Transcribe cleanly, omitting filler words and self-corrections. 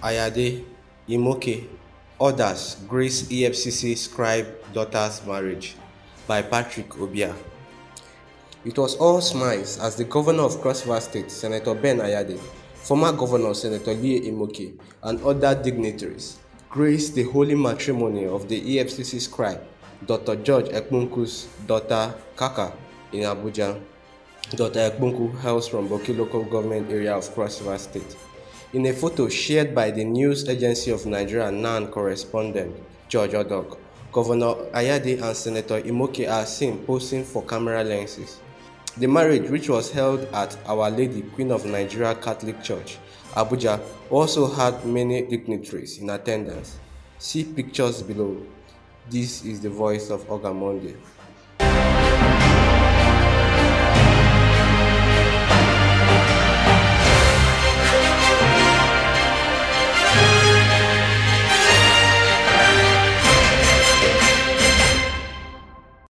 Ayade, Imoke, others Grace EFCC scribe daughter's marriage by Patrick Obia. It was all smiles as the governor of Cross River State, Senator Ben Ayade, former governor Senator Lie Imoke, and other dignitaries graced the holy matrimony of the EFCC scribe, Dr. George Ekpunku's daughter Kaka in Abuja. Dr. Ekpunku hails from Boki local government area of Cross River State. In a photo shared by the News Agency of Nigeria NAN correspondent George Odok, Governor Ayade and Senator Imoke are seen posing for camera lenses. The marriage, which was held at Our Lady Queen of Nigeria Catholic Church, Abuja, also had many dignitaries in attendance. See pictures below. This is the voice of Ogamonde.